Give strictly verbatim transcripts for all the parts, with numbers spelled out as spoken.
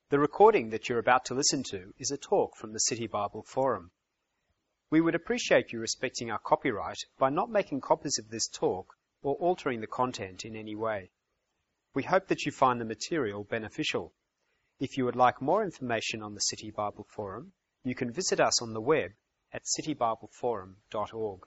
The recording that you're about to listen to is a talk from the City Bible Forum. We would appreciate you respecting our copyright by not making copies of this talk or altering the content in any way. We hope that you find the material beneficial. If you would like more information on the City Bible Forum, you can visit us on the web at city bible forum dot org.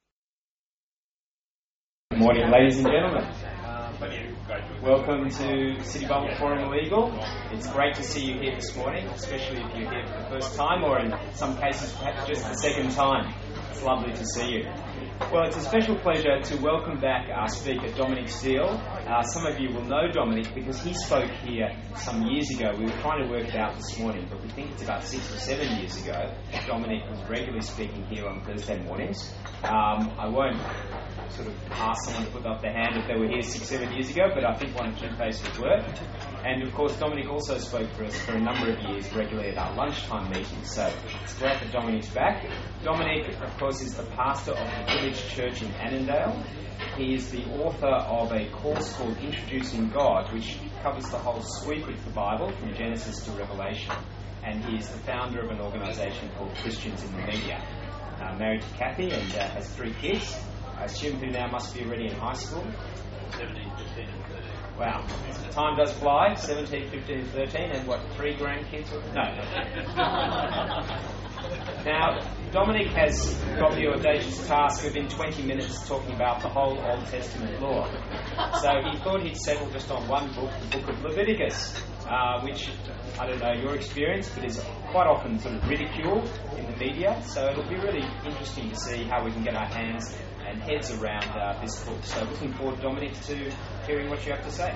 Good morning, ladies and gentlemen. Welcome to City Bible Forum Illegal. It's great to see you here this morning, especially if you're here for the first time or in some cases perhaps just the second time. It's lovely to see you. Well, it's a special pleasure to welcome back our speaker, Dominic Steele. Uh, some of you will know Dominic because he spoke here some years ago. We were trying to work it out this morning, but we think it's about six or seven years ago. Dominic was regularly speaking here on Thursday mornings. Um, I won't sort of ask someone to put up their hand if they were here six, seven years ago, but I think one or two faces were. And of course, Dominic also spoke for us for a number of years regularly at our lunchtime meetings, so it's great that Dominic's back. Dominic, of course, is the pastor of the Village Church in Annandale. He is the author of a course called Introducing God, which covers the whole sweep of the Bible from Genesis to Revelation. And he is the founder of an organisation called Christians in the Media. Uh, married to Kathy and uh, has three kids. I assume who now must be already in high school? seventeen, fifteen and thirteen. Wow. Time does fly. seventeen, fifteen and thirteen. And what, three grandkids? No. Now, Dominic has got the audacious task of in twenty minutes talking about the whole Old Testament law. So he thought he'd settle just on one book, the book of Leviticus, uh, which, I don't know your experience, but is quite often sort of ridiculed in the media. So it'll be really interesting to see how we can get our hands and heads around uh, this book. So looking forward, Dominic, to hearing what you have to say.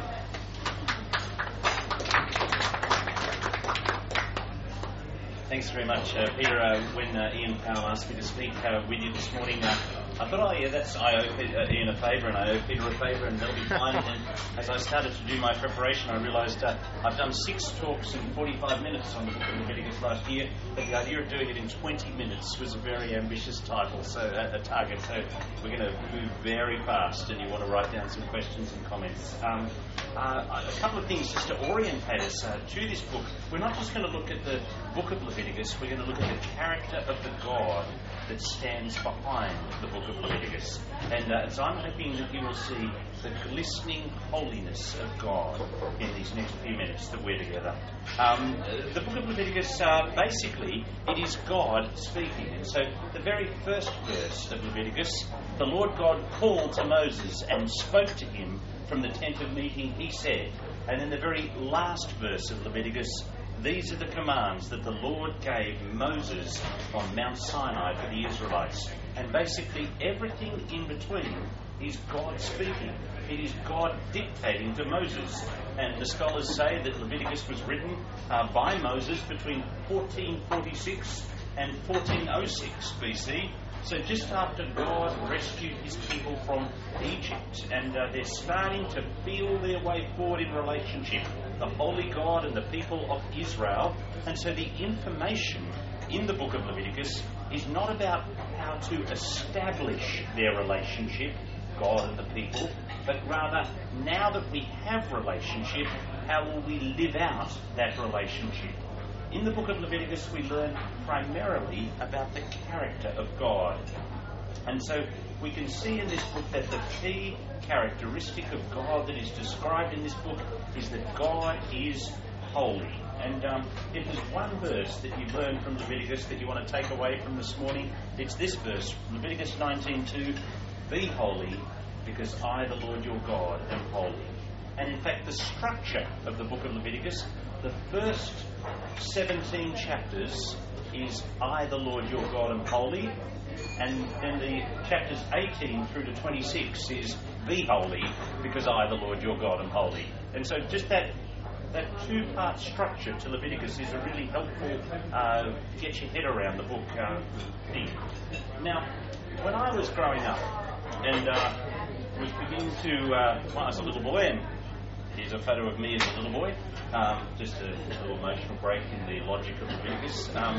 Thanks very much, uh, Peter. Uh, when uh, Ian Powell asked me to speak uh, with you this morning, uh, I thought, oh yeah, that's I owe Peter, uh, Ian a favour and I owe Peter a favour and they'll be fine. And as I started to do my preparation, I realised uh, I've done six talks in forty-five minutes on the book of Leviticus last year, but the idea of doing it in twenty minutes was a very ambitious title, so uh, a target. So we're going to move very fast, and you want to write down some questions and comments. Um, uh, a couple of things just to orientate us uh, to this book. We're not just going to look at the book of Leviticus. We're going to look at the character of the God that stands behind the book of Leviticus. And uh, so I'm hoping that you will see the glistening holiness of God in these next few minutes that we're together. Um, the book of Leviticus, uh, basically, it is God speaking. And so the very first verse of Leviticus, the Lord God called to Moses and spoke to him from the tent of meeting, he said. And in the very last verse of Leviticus, these are the commands that the Lord gave Moses on Mount Sinai for the Israelites. And basically everything in between is God speaking. It is God dictating to Moses. And the scholars say that Leviticus was written uh, by Moses between fourteen forty-six and fourteen oh six B C. So just after God rescued his people from Egypt, and uh, they're starting to feel their way forward in relationship, the holy God and the people of Israel. And so the information in the book of Leviticus is not about how to establish their relationship, God and the people, but rather, now that we have relationship, how will we live out that relationship? In the book of Leviticus, we learn primarily about the character of God. And so we can see in this book that the key characteristic of God that is described in this book is that God is holy. And um, if there's one verse that you learn from Leviticus that you want to take away from this morning, it's this verse, Leviticus nineteen two, be holy, because I, the Lord your God, am holy. And in fact, the structure of the book of Leviticus, the first seventeen chapters is I, the Lord your God, am holy. And then the chapters eighteen through to twenty-six is be holy, because I, the Lord your God, am holy. And so just that that two-part structure to Leviticus is a really helpful uh, get your head around the book uh, thing. Now, when I was growing up and uh, was beginning to, uh, well, I was a little boy, and here's a photo of me as a little boy. Um, just a, a little emotional break in the logic of Leviticus. Um,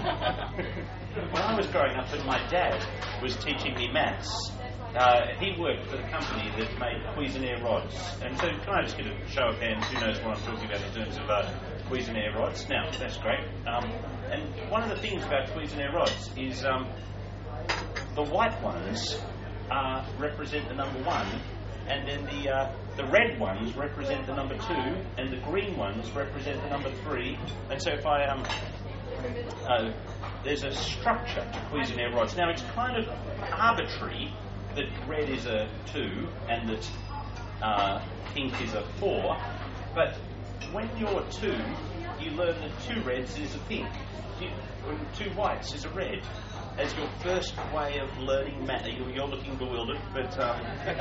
when I was growing up, and my dad was teaching me maths, uh, he worked for the company that made Cuisenaire rods. And so can I just get a show of hands? Who knows what I'm talking about in terms of uh, Cuisenaire rods. Now, that's great. Um, and one of the things about Cuisenaire rods is um, the white ones uh, represent the number one, and then the uh, the red ones represent the number two, and the green ones represent the number three. And so if I um, uh, there's a structure to Cuisenaire rods. Now, it's kind of arbitrary that red is a two and that uh, pink is a four, but when you're two, you learn that two reds is a pink, you, two whites is a red. As your first way of learning math, you're looking bewildered, but um,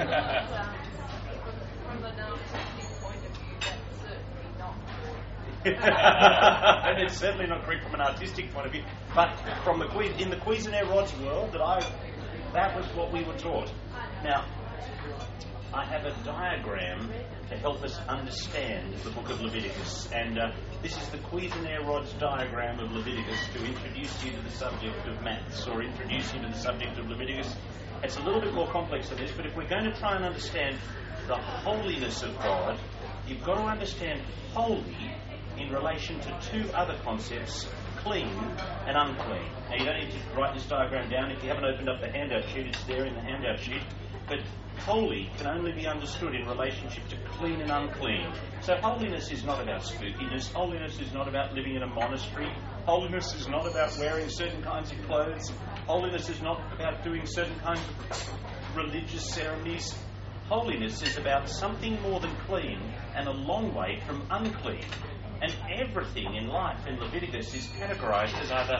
from an artistic point of view, that's certainly not and it's certainly not correct from an artistic point of view. But from the in the Cuisenaire rods world, that I that was what we were taught. Now, I have a diagram to help us understand the book of Leviticus, and uh, this is the Cuisenaire rods diagram of Leviticus to introduce you to the subject of maths, or introduce you to the subject of Leviticus. It's a little bit more complex than this, but if we're going to try and understand the holiness of God, you've got to understand holy in relation to two other concepts, clean and unclean. Now, you don't need to write this diagram down. If you haven't opened up the handout sheet, it's there in the handout sheet. But holy can only be understood in relationship to clean and unclean. So holiness is not about spookiness. Holiness is not about living in a monastery. Holiness is not about wearing certain kinds of clothes. Holiness is not about doing certain kinds of religious ceremonies. Holiness is about something more than clean and a long way from unclean. And everything in life in Leviticus is categorized as either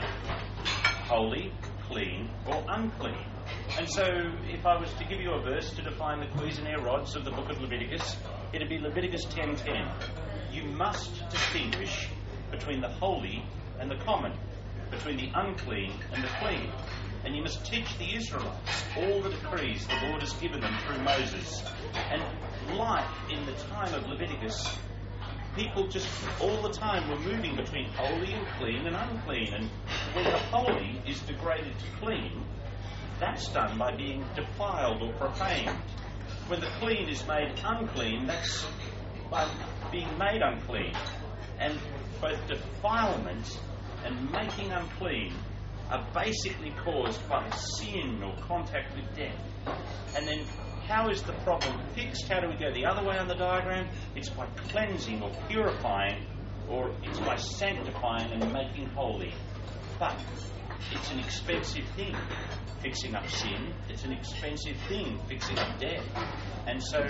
holy, clean, or unclean. And so, if I was to give you a verse to define the Cuisenaire rods of the book of Leviticus, it'd be Leviticus ten ten. You must distinguish between the holy and the common, between the unclean and the clean. And you must teach the Israelites all the decrees the Lord has given them through Moses. And life in the time of Leviticus, people just all the time were moving between holy and clean and unclean. And when the holy is degraded to clean, that's done by being defiled or profaned. When the clean is made unclean, that's by being made unclean. And both defilement and making unclean are basically caused by sin or contact with death. And then how is the problem fixed? How do we go the other way on the diagram? It's by cleansing or purifying, or it's by sanctifying and making holy. But it's an expensive thing, fixing up sin. It's an expensive thing, fixing up death. And so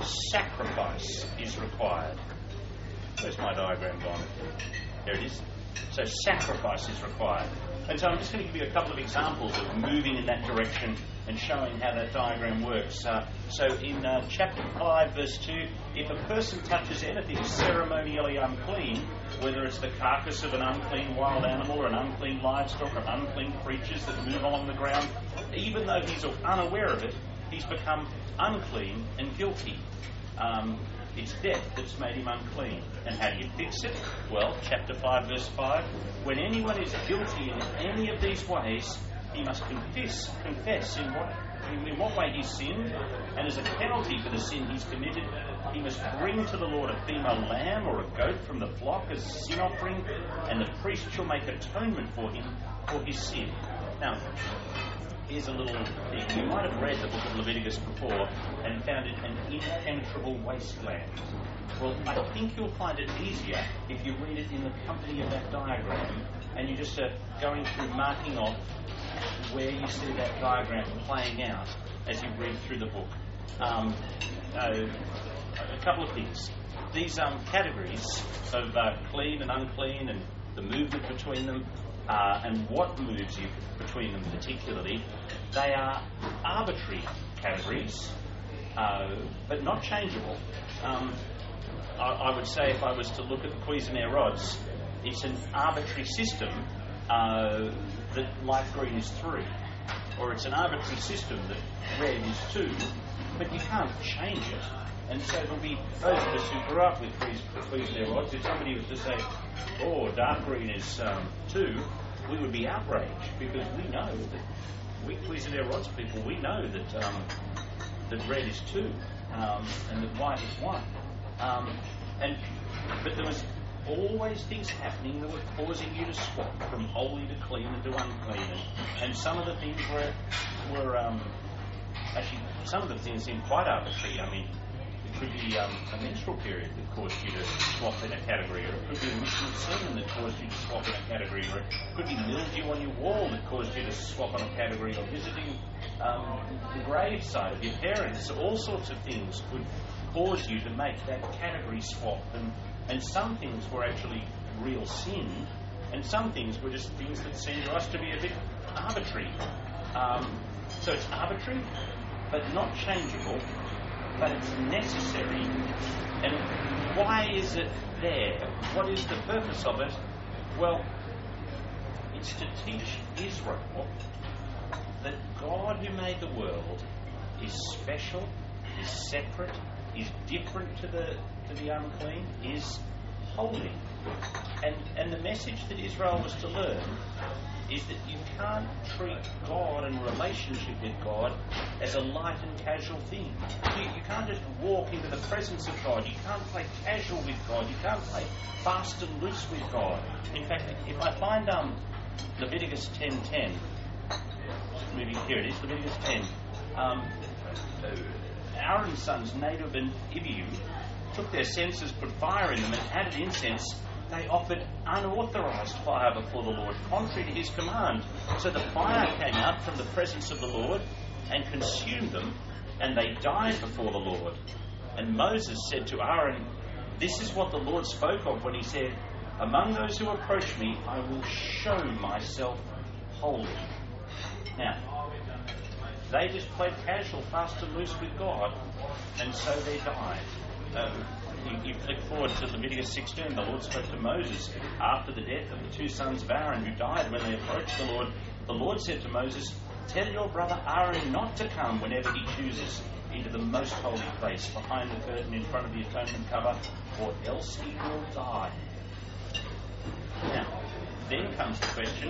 sacrifice is required. Where's my diagram gone? There it is. So sacrifice is required. And so I'm just going to give you a couple of examples of moving in that direction and showing how that diagram works. Uh, so in uh, chapter five, verse two, if a person touches anything ceremonially unclean, whether it's the carcass of an unclean wild animal or an unclean livestock or unclean creatures that move along the ground, even though he's unaware of it, he's become unclean and guilty. Um, It's death that's made him unclean. And how do you fix it? Well, chapter five, verse five, when anyone is guilty in any of these ways, he must confess, confess in what, in what way he's sinned, and as a penalty for the sin he's committed, he must bring to the Lord a female lamb or a goat from the flock as a sin offering, and the priest shall make atonement for him for his sin. Now, here's a little thing. You might have read the book of Leviticus before and found it an impenetrable wasteland. Well, I think you'll find it easier if you read it in the company of that diagram and you just are going through marking off where you see that diagram playing out as you read through the book. Um, uh, a couple of things. These um, categories of uh, clean and unclean and the movement between them, Uh, and what moves you between them particularly, they are arbitrary categories, uh, but not changeable. Um, I, I would say if I was to look at the Cuisenaire rods, it's an arbitrary system uh, that light green is three, or it's an arbitrary system that red is two, but you can't change it. And so there'll be those of us who grew up with Cuisenaire rods. If somebody was to say, oh, dark green is um, two, we would be outraged because we know that we Cuisenaire rods people, we know that um, that red is two um, and that white is one. Um, and but there was always things happening that were causing you to swap from holy to clean and to unclean. And, and some of the things were, were um, actually, some of the things seem quite arbitrary. I mean, it could be um, a menstrual period that caused you to swap in a category, or it could be a mission of sin that caused you to swap in a category, or it could be mildew on your wall that caused you to swap on a category, or visiting um, the graveside of your parents. All sorts of things could cause you to make that category swap. And, and some things were actually real sin, and some things were just things that seemed to us to be a bit arbitrary. Um, so it's arbitrary, but not changeable, but it's necessary. And why is it there? What is the purpose of it? Well, it's to teach Israel that God who made the world is special, is separate, is different to the to the unclean, is holy. And and the message that Israel was to learn is that you can't treat God and relationship with God as a light and casual thing. You, you can't just walk into the presence of God. You can't play casual with God. You can't play fast and loose with God. In fact, if I find um, Leviticus ten ten, moving here it is, Leviticus ten. Um, Aaron's sons, Nadab and Abihu, took their censers, put fire in them, and added incense. They offered unauthorized fire before the Lord, contrary to his command. So the fire came out from the presence of the Lord and consumed them, and they died before the Lord. And Moses said to Aaron, "This is what the Lord spoke of when he said, 'Among those who approach me, I will show myself holy.'" Now, they just played casual, fast and loose with God, and so they died. Um, you, you flick forward to Leviticus sixteen. The Lord spoke to Moses after the death of the two sons of Aaron who died when they approached the Lord. The Lord said to Moses, "Tell your brother Aaron not to come whenever he chooses into the most holy place behind the curtain in front of the atonement cover, or else he will die." Now, then comes the question,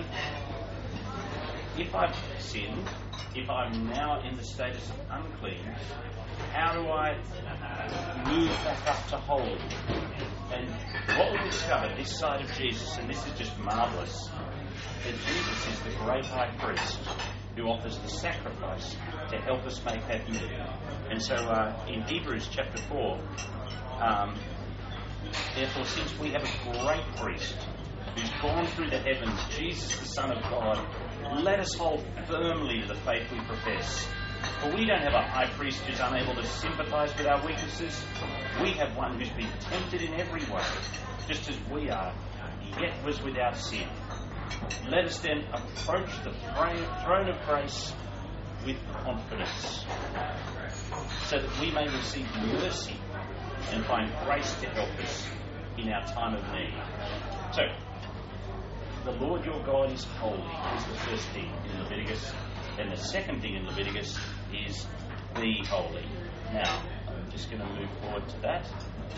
if I've sinned, if I'm now in the status of unclean, how do I move back up to holy? And what we discover this side of Jesus, and this is just marvellous, that Jesus is the great high priest who offers the sacrifice to help us make that move. And so uh, in Hebrews chapter four, um, therefore, since we have a great priest who's gone through the heavens, Jesus the Son of God, let us hold firmly to the faith we profess. For we don't have a high priest who's unable to sympathise with our weaknesses. We have one who's been tempted in every way, just as we are, yet was without sin. Let us then approach the throne of grace with confidence, so that we may receive mercy and find grace to help us in our time of need. So, the Lord your God is holy, is the first thing in Leviticus. And the second thing in Leviticus is be holy. Now, I'm just going to move forward to that.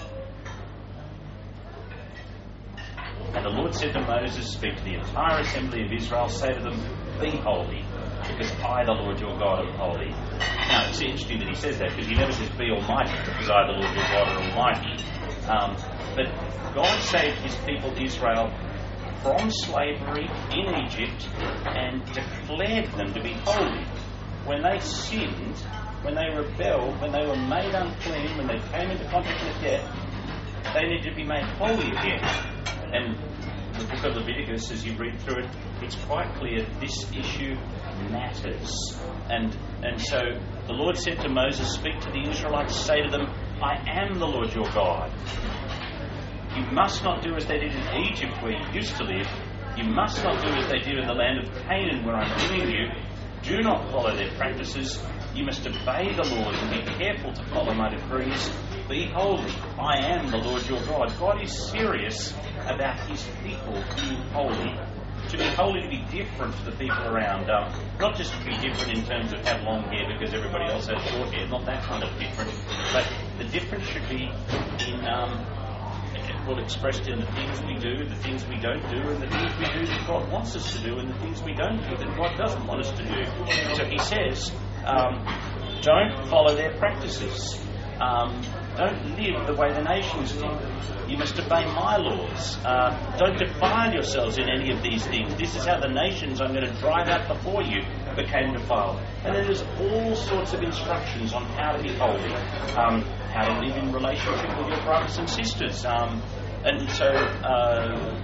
And the Lord said to Moses, "Speak to the entire assembly of Israel, say to them, be holy, because I, the Lord your God, am holy." Now, it's interesting that he says that, because he never says be almighty, because I, the Lord your God, am almighty. Um, but God saved his people Israel from slavery in Egypt and declared them to be holy. When they sinned, when they rebelled, when they were made unclean, when they came into contact with death, they needed to be made holy again. And the book of Leviticus, as you read through it, it's quite clear this issue matters. And and so the Lord said to Moses, "Speak to the Israelites, say to them, I am the Lord your God. You must not do as they did in Egypt, where you used to live. You must not do as they did in the land of Canaan, where I'm giving you. Do not follow their practices. You must obey the laws and be careful to follow my decrees. Be holy. I am the Lord your God." God is serious about his people being holy. To be holy, to be different to the people around. Um, not just to be different in terms of have long hair because everybody else has short hair. Not that kind of different. But the difference should be in... Um, well, expressed in the things we do, the things we don't do, and the things we do that God wants us to do, and the things we don't do that God doesn't want us to do. So he says, um, don't follow their practices. Um, Don't live the way the nations do. You must obey my laws. Uh, don't defile yourselves in any of these things. This is how the nations I'm going to drive out before you became defiled. And then there's all sorts of instructions on how to be holy, um, how to live in relationship with your brothers and sisters. Um, and so... Uh,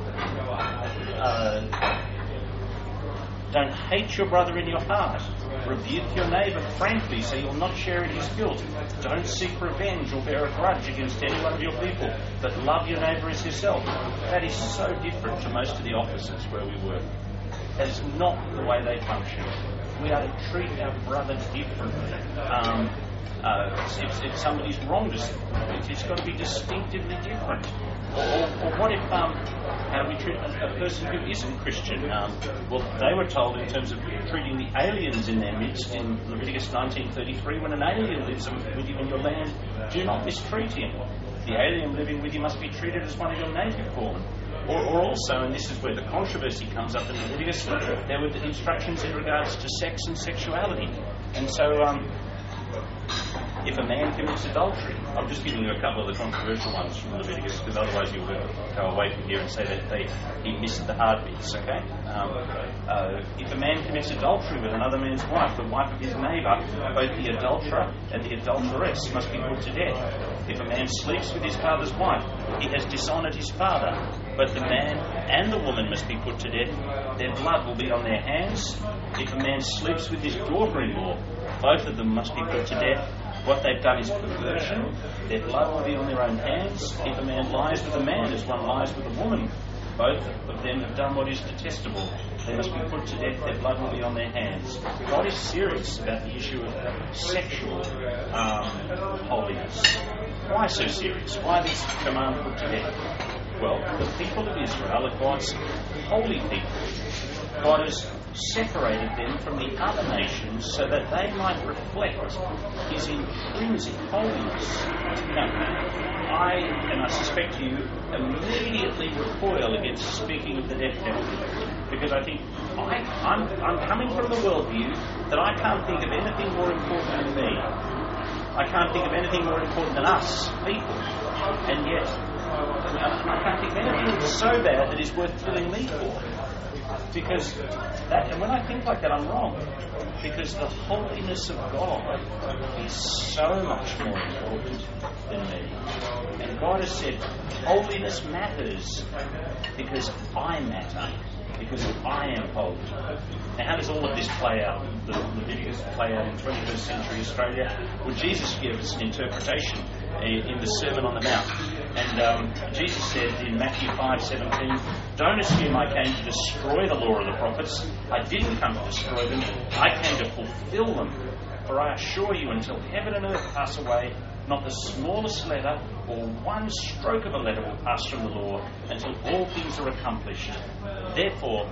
uh, Don't hate your brother in your heart. Rebuke your neighbour frankly so you'll not share in his guilt. Don't seek revenge or bear a grudge against any one of your people, but love your neighbour as yourself. That is so different to most of the offices where we work. That is not the way they function. We are to treat our brother differently. Um, uh, if, if somebody's wronged us, it's got to be distinctively different. Or, or, or what if, um, how do we treat a, a person who isn't Christian? Um, well, they were told in terms of treating the aliens in their midst in Leviticus nineteen thirty-three, when an alien lives with you in your land, do not mistreat him. The alien living with you must be treated as one of your native born. Or, or also, and this is where the controversy comes up in Leviticus, there were the instructions in regards to sex and sexuality. And so, um, if a man commits adultery, I'm just giving you a couple of the controversial ones from Leviticus, because otherwise you would go away from here and say that they, he missed the hard bits, okay? Um, uh, if a man commits adultery with another man's wife, the wife of his neighbour, both the adulterer and the adulteress must be put to death. If a man sleeps with his father's wife, he has dishonoured his father. But the man and the woman must be put to death. Their blood will be on their hands. If a man sleeps with his daughter-in-law, both of them must be put to death. What they've done is perversion. Their blood will be on their own hands. If a man lies with a man as one lies with a woman, both of them have done what is detestable. They must be put to death. Their blood will be on their hands. God is serious about the issue of sexual um, holiness. Why so serious? Why this command put to death? Well, the people of Israel are God's holy people. God has separated them from the other nations so that they might reflect his intrinsic holiness. Now, I, and I suspect you, immediately recoil against speaking of the death penalty, because I think I, I'm, I'm coming from the worldview that I can't think of anything more important than me. I can't think of anything more important than us, people. And yet, I can't think of anything so bad that is worth killing me for. Because that, and when I think like that, I'm wrong. Because the holiness of God is so much more important than me. And God has said, holiness matters because I matter. Because I am holy. Now, how does all of this play out, the Leviticus play out in twenty-first century Australia? Well, Jesus gave us an interpretation in the Sermon on the Mount. And um, Jesus said in Matthew five seventeen, don't assume I came to destroy the law of the prophets. I didn't come to destroy them. I came to fulfill them. For I assure you, until heaven and earth pass away, not the smallest letter or one stroke of a letter will pass from the law until all things are accomplished. Therefore,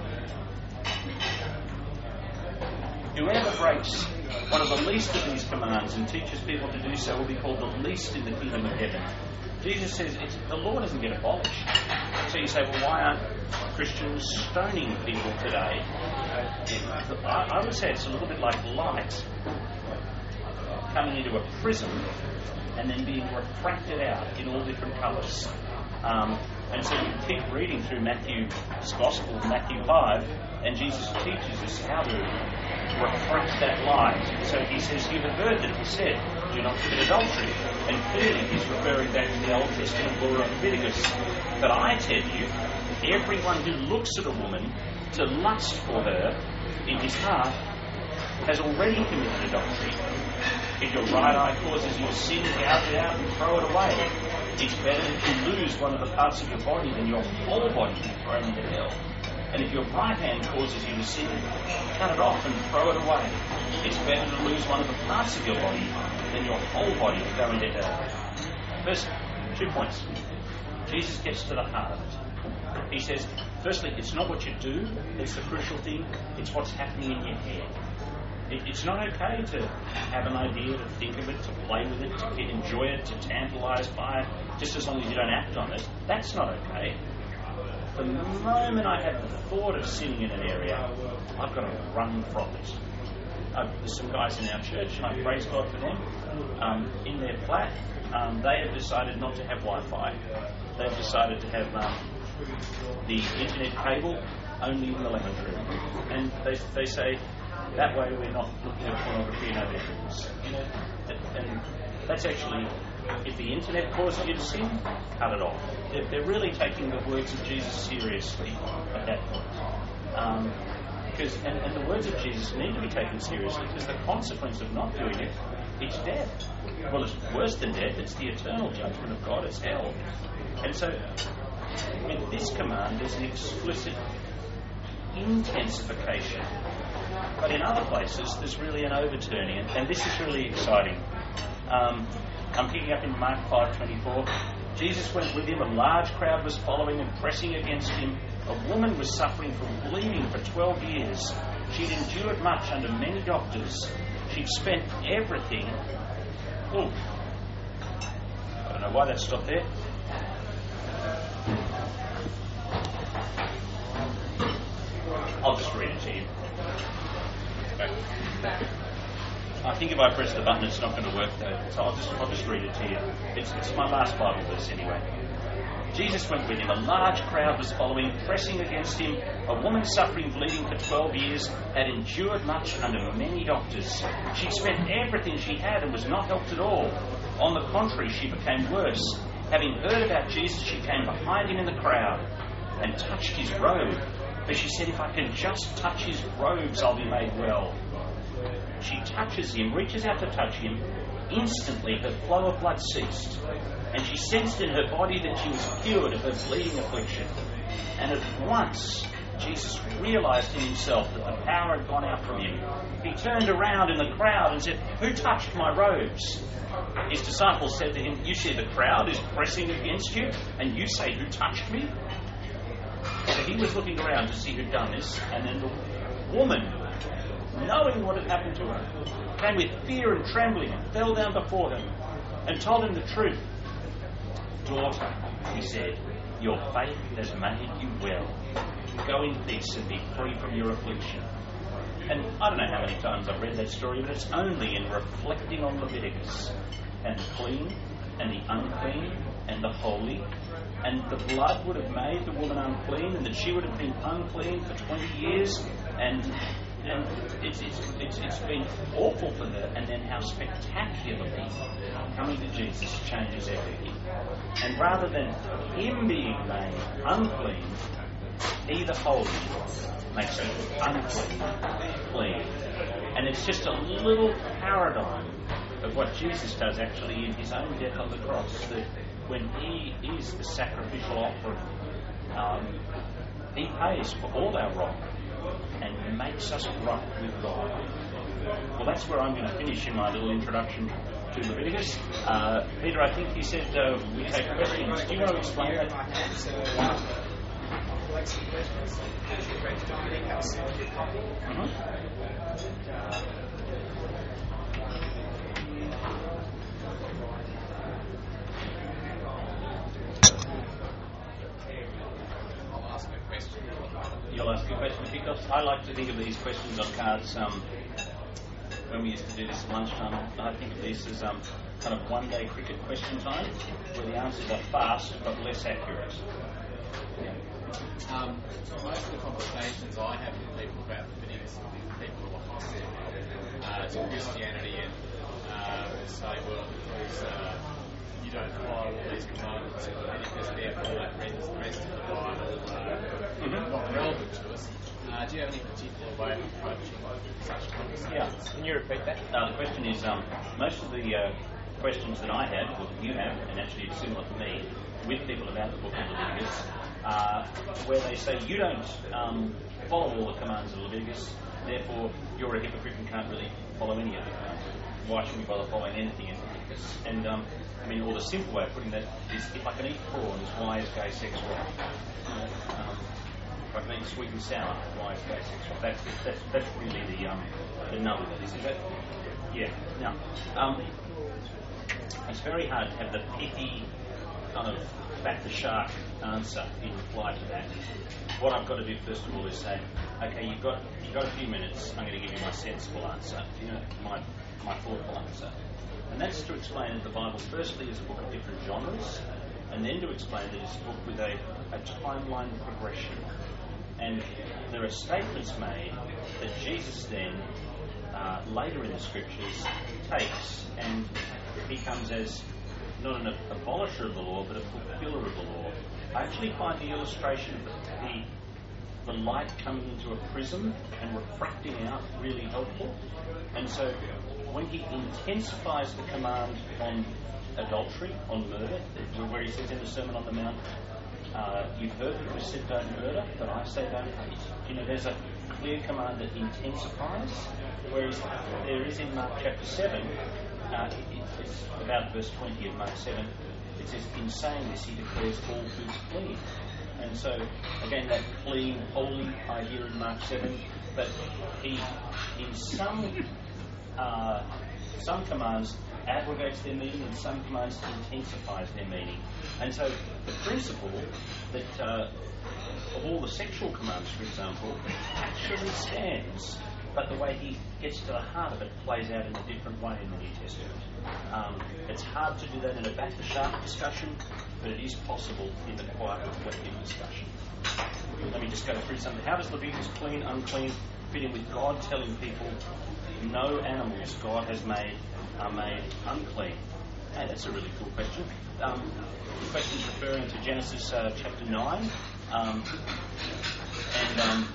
whoever breaks one of the least of these commands and teaches people to do so will be called the least in the kingdom of heaven. Jesus says it's, the law doesn't get abolished. So you say, well, why aren't Christians stoning people today? I, I would say it's a little bit like light coming into a prism and then being refracted out in all different colours. Um, and so you keep reading through Matthew's Gospel, Matthew five, and Jesus teaches us how to refract that light. So he says, you have heard that it was said, do not commit adultery. And clearly he's referring back to the Old Testament law of Leviticus. But I tell you, everyone who looks at a woman to lust for her in his heart has already committed adultery. If your right eye causes you to sin, gouge it out and throw it away. It's better that you lose one of the parts of your body than your whole body be thrown into hell. And if your right hand causes you to sin, cut it off and throw it away. It's better to lose one of the parts of your body than your whole body to go into hell. First, two points. Jesus gets to the heart of it. He says, firstly, it's not what you do that's the crucial thing, it's what's happening in your head. It, it's not okay to have an idea, to think of it, to play with it, to enjoy it, to tantalise by it, just as long as you don't act on it. That's not okay. The moment I have the thought of sinning in an area, I've got to run from it. Uh, there's some guys in our church, and I praise God for them. Um, in their flat, um, they have decided not to have Wi-Fi. They've decided to have um, the internet cable only in the lounge room. And they, they say, that way we're not looking at pornography in our bedrooms. You know, and that's actually, if the internet causes you to sin, cut it off. They're, they're really taking the words of Jesus seriously at that point. Um, because, and, and the words of Jesus need to be taken seriously, because the consequence of not doing it, it's death. Well, it's worse than death, it's the eternal judgment of God, it's hell. And so, with this command, there's an explicit intensification. But in other places, there's really an overturning, and, and this is really exciting. Um, I'm picking up in Mark five twenty-four. Jesus went with him, a large crowd was following and pressing against him. A woman was suffering from bleeding for twelve years. She'd endured much under many doctors. She'd spent everything. Oh, I don't know why that stopped there. I'll just read it to you. I think if I press the button, it's not going to work though. So I'll just I'll just read it to you. It's, it's my last Bible verse anyway. Jesus went with him. A large crowd was following, pressing against him. A woman suffering bleeding for twelve years had endured much under many doctors. She spent everything she had and was not helped at all. On the contrary, she became worse. Having heard about Jesus, she came behind him in the crowd and touched his robe. For she said, if I can just touch his robes, I'll be made well. She touches him, reaches out to touch him. Instantly, her flow of blood ceased, and she sensed in her body that she was cured of her bleeding affliction. And at once, Jesus realised in himself that the power had gone out from him. He turned around in the crowd and said, who touched my robes? His disciples said to him, you see the crowd is pressing against you, and you say, who touched me? So he was looking around to see who'd done this, and then the woman, knowing what had happened to her, came with fear and trembling and fell down before him and told him the truth. Daughter, he said, your faith has made you well. Go in peace and be free from your affliction. And I don't know how many times I've read that story, but it's only in reflecting on Leviticus and the clean and the unclean and the holy. And the blood would have made the woman unclean, and that she would have been unclean for twenty years, and and it's, it's, it's, it's been awful for her. And then how spectacularly coming to Jesus changes everything. And rather than him being made unclean, he, the holy, makes him unclean, clean. And it's just a little paradigm of what Jesus does actually in his own death on the cross, that when he is the sacrificial offering, um, he pays for all our wrong and makes us right with God. Well, that's where I'm going to finish in my little introduction to Leviticus. Uh, Peter, I think you said uh, we take questions. Do you want to explain that? Mm-hmm. You'll ask a question, because I like to think of these questions on cards. Um, when we used to do this at lunchtime, I think of these as um, kind of one-day cricket question time, where the answers are fast but less accurate. Yeah. Um, most of the conversations I have with people about Leviticus are with people who are hostile uh, to Christianity and uh, say, well, because uh, you don't follow all these commandments in Leviticus, therefore that renders the rest of the Bible uh, mm-hmm. not relevant to us. Uh, do you have any particular way of approaching such conversations? Yeah, can you repeat that? Uh, the question is, um, most of the uh, questions that I have, or that you have, and actually it's similar to me, with people about the book of Leviticus, uh, where they say you don't um, follow all the commands of Leviticus, therefore you're a hypocrite and can't really follow any of the commands. Why should we bother following anything in Leviticus? And um, I mean, or the simple way of putting that is, if I can eat prawns, why is gay sex wrong? You know, um, if I can eat sweet and sour, why is gay sex wrong? That's that's that's really the um, the nub of this, is it? Yeah. Now, um, it's very hard to have the pithy kind of fat the shark answer in reply to that. What I've got to do first of all is say, okay, you've got you've got a few minutes. I'm going to give you my sensible answer. You know, my my thoughtful answer. And that's to explain that the Bible firstly is a book of different genres, and then to explain that it's a book with a, a timeline progression. And there are statements made that Jesus then, uh, later in the Scriptures, takes and becomes as not an abolisher of the law, but a fulfiller of the law. I actually find the illustration of the, the light coming into a prism and refracting out really helpful. And so when he intensifies the command on adultery, on murder, where he says in the Sermon on the Mount, uh, you've heard that it was said don't murder, but I say don't hate. You know, there's a clear command that intensifies, whereas there is in Mark chapter seven, uh, it, it's about verse twenty of Mark seven, it says, in saying this, he declares all foods clean. And so, again, that clean, holy idea in Mark seven, but he, in some uh, some commands, abrogates their meaning, and some commands intensifies their meaning. And so the principle that uh, of all the sexual commands, for example, actually stands, but the way he gets to the heart of it plays out in a different way in the New Testament. Um, it's hard to do that in a back to sharp discussion, but it is possible in the quiet, reflective discussion. Let me just go through something. How does Leviticus clean, unclean fit in with God telling people no animals God has made are made unclean? Hey, that's a really cool question. Um, the question is referring to Genesis uh, chapter nine. Um, and um,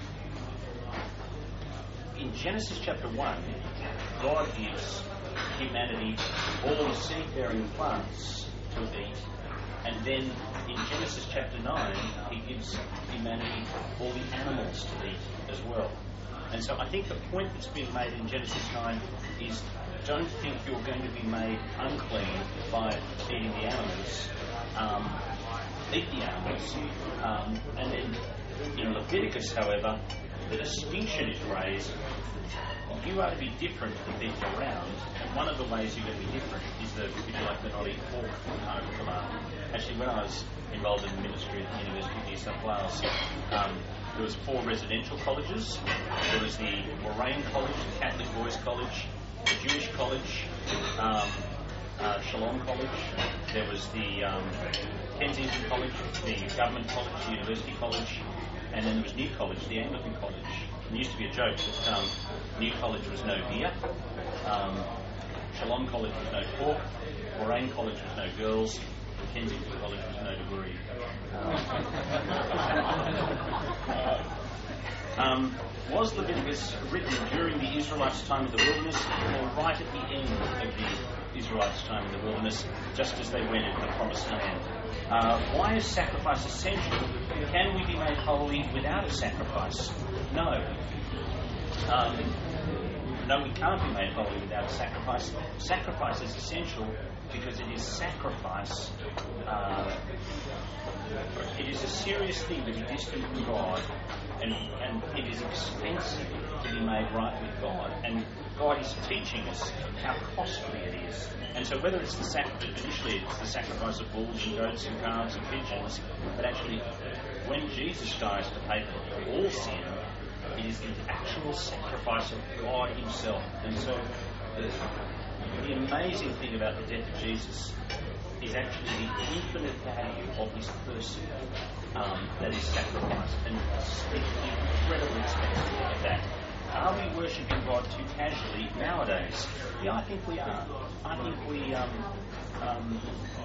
in Genesis chapter one, God gives humanity all the seed-bearing plants to eat. And then in Genesis chapter nine, he gives humanity all the animals to eat as well. And so I think the point that's being made in Genesis nine is, don't think you're going to be made unclean by eating the animals. Um, eat the animals. Um, and then in Leviticus, however, the distinction is raised. You are to be different to the people around, and one of the ways you're going to be different is the, if you like, the not eat pork command. Actually, when I was involved in the ministry at the University of New South Wales, um, there was four residential colleges. There was the Moraine College, the Catholic Boys College, the Jewish College, um, uh, Shalom College. There was the um, Kensington College, the Government College, the University College, and then there was New College, the Anglican College. It used to be a joke that um, New College was no beer, um, Shalom College was no pork, Moraine College was no girls, and Kensington College was no degree. Um, was Leviticus written during the Israelites' time in the wilderness, or right at the end of the Israelites' time in the wilderness, just as they went into the promised land? Uh, why is sacrifice essential? Can we be made holy without a sacrifice? No. Um, no, we can't be made holy without a sacrifice. Sacrifice is essential because it is sacrifice. Uh, it is a serious thing to be distant from God, and, and it is expensive to be made right with God. And God is teaching us how costly it is. And so whether it's the sacrifice, initially it's the sacrifice of bulls and goats and calves and pigeons, but actually when Jesus dies to pay for all sin, it is the actual sacrifice of God himself. And so the, the amazing thing about the death of Jesus is actually the infinite value of his person um, that is sacrificed. And it's incredibly expensive to get that. Are we worshipping God too casually nowadays? Yeah, I think we are. I think we... Um, um,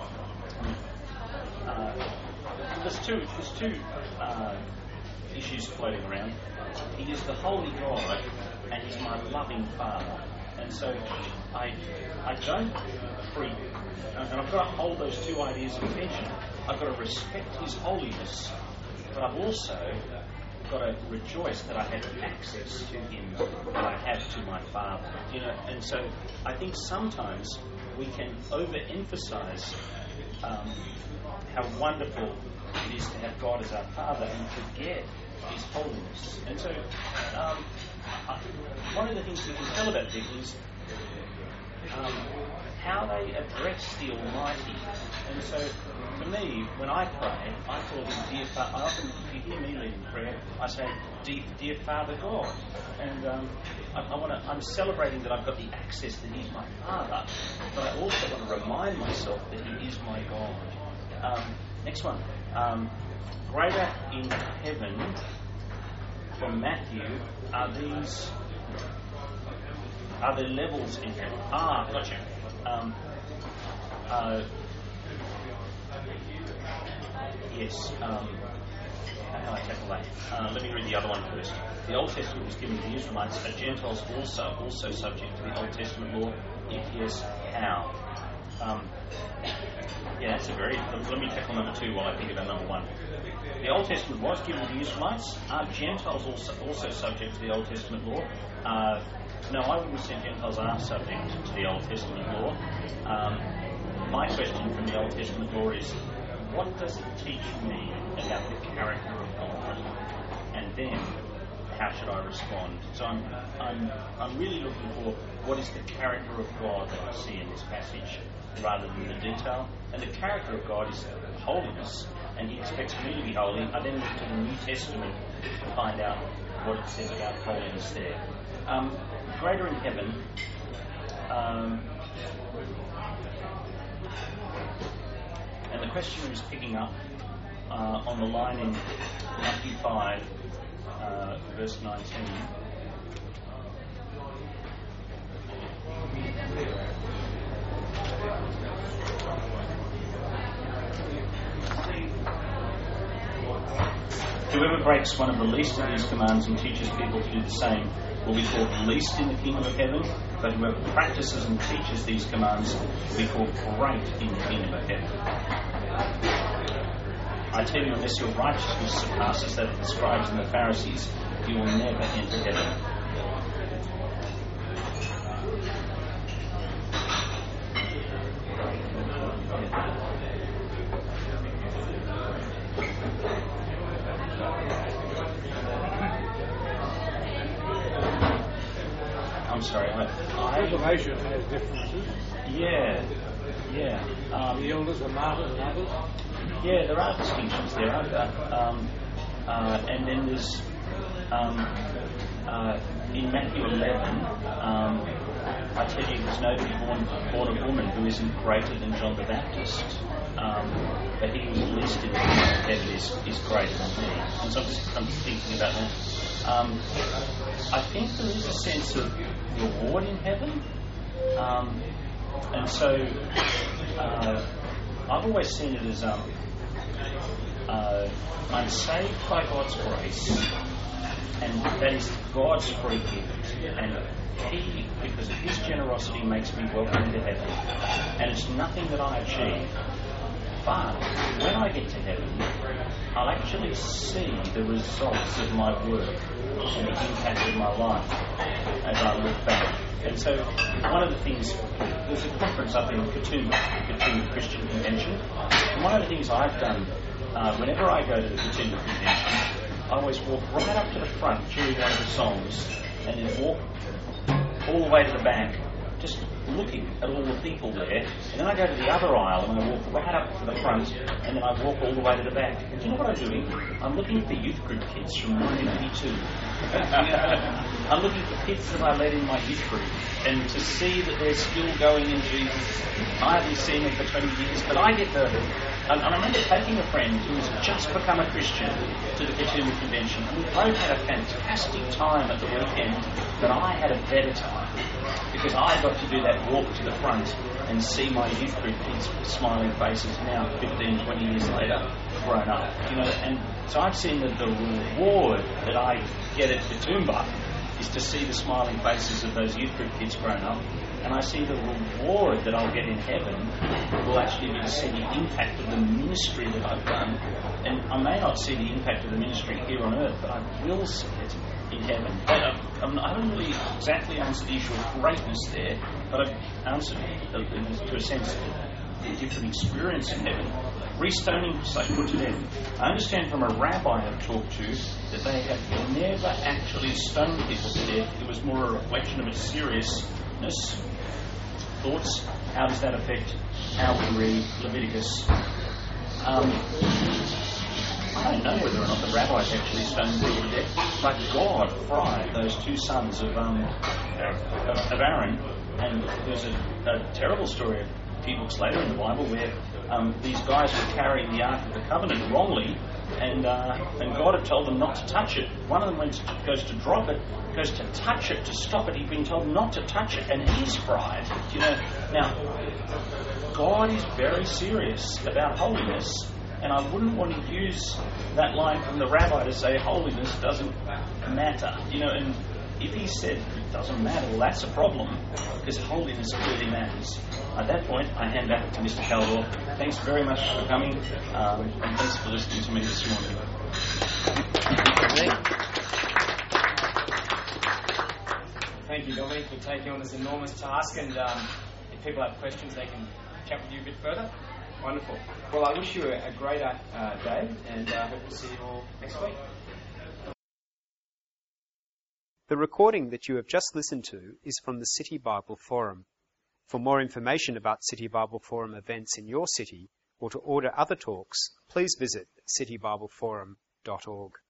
uh, there's two, there's two uh, issues floating around. He is the holy God, and he's my loving Father. And so I, I don't pre... And I've got to hold those two ideas in tension. I've got to respect his holiness, but I've also got to rejoice that I have access to him that I have to my Father. You know, and so I think sometimes we can overemphasize um, how wonderful it is to have God as our Father and forget his holiness. And so um, I, one of the things we can tell about people is um, how they address the Almighty. And so for me, when I pray, I call him Dear Father. I often, if you hear me leading prayer, I say, Dear, dear Father God. And um, I, I want to. I'm celebrating that I've got the access that He's my Father, but I also want to remind myself that He is my God. Um, next one. Um, greater in heaven, from Matthew, are these. Are there levels in heaven? Ah, gotcha. Um, uh, yes. Um, how can I tackle that? Uh, let me read the other one first. The Old Testament was given to the Israelites. Are Gentiles also also subject to the Old Testament law? If yes, how? Um, yeah, that's a very. Let me tackle number two while I think about number one. The Old Testament was given to the Israelites. Are Gentiles also also subject to the Old Testament law? Uh, No, I wouldn't say Gentiles are subject to the Old Testament law. Um, my question from the Old Testament law is, what does it teach me about the character of God? And then, how should I respond? So I'm, I'm, I'm really looking for what is the character of God that I see in this passage, rather than the detail. And the character of God is holiness, and He expects me to be holy. I then look to the New Testament to find out what it says about holiness there. Um, greater in heaven, um, and the questioner is picking up uh, on the line in Matthew five, uh, verse nineteen. Whoever breaks one of the least of these commands and teaches people to do the same will be called least in the kingdom of heaven, but whoever practices and teaches these commands will be called great in the kingdom of heaven. I tell you, unless your righteousness surpasses that of the scribes and the Pharisees, you will never enter heaven. I'm sorry, I... I Revelation has differences. Yeah, yeah. Um, the elders are martyrs and others. Yeah, there are distinctions there, aren't there? Um, uh, and then there's... Um, uh, in Matthew eleven, um, I tell you, there's nobody born, born of woman who isn't greater than John the Baptist. Um, but he was least in the kingdom of heaven is, is greater than me. And so I'm just I'm thinking about that. Um, I think there is a sense of reward in heaven. Um, and so uh, I've always seen it as um, uh, I'm saved by God's grace, and that is God's free gift. And He, because of His generosity, makes me welcome into heaven. And it's nothing that I achieve. But when I get to heaven, I'll actually see the results of my work and the impact of my life as I look back. And so one of the things, there's a conference up in Katoomba, Katoomba Christian Convention, and one of the things I've done, uh, whenever I go to the Katoomba Convention, I always walk right up to the front during one of the songs and then walk all the way to the back, just looking at all the people there, and then I go to the other aisle and I walk right up to the front, and then I walk all the way to the back. And do you know what I'm doing? I'm looking at the youth group kids from nineteen eighty-two. I'm looking at the kids that I led in my youth group, and to see that they're still going in Jesus. I haven't seen them for twenty years, but I get the... And I remember taking a friend who has just become a Christian to the Katoomba Convention, and we both had a fantastic time at the weekend, but I had a better time because I got to do that walk to the front and see my youth group kids' smiling faces now, fifteen, twenty years later, grown up. You know, and so I've seen that the reward that I get at Katoomba is to see the smiling faces of those youth group kids grown up. And I see the reward that I'll get in heaven will actually be to see the impact of the ministry that I've done. And I may not see the impact of the ministry here on earth, but I will see it in heaven. But I, I haven't really exactly answered the issue of greatness there, but I've answered it to a sense the different experience in heaven. Restoning, say, put to death. I understand from a rabbi I've talked to that they have never actually stoned people to death. It was more a reflection of its seriousness. Thoughts? How does that affect how we read Leviticus Um, I don't know whether or not the rabbis actually stoned people to death, but God fried those two sons of um, of, of Aaron, and there's a, a terrible story a few books later in the Bible where um, these guys were carrying the Ark of the Covenant wrongly, and uh, and God had told them not to touch it. One of them went to, goes to drop it, goes to touch it, to stop it. He'd been told not to touch it, and he's fried. You know, now God is very serious about holiness. And I wouldn't want to use that line from the rabbi to say holiness doesn't matter. You know, and if he said it doesn't matter, well, that's a problem, because holiness clearly matters. At that point, I hand back to Mister Caldor. Thanks very much for coming, um, and thanks for listening to me this morning. Thank you, Dominic, for taking on this enormous task. And um, if people have questions, they can chat with you a bit further. Wonderful. Well, I wish you a, a great uh, day, and I uh, hope to see you all next week. The recording that you have just listened to is from the City Bible Forum. For more information about City Bible Forum events in your city, or to order other talks, please visit city bible forum dot org.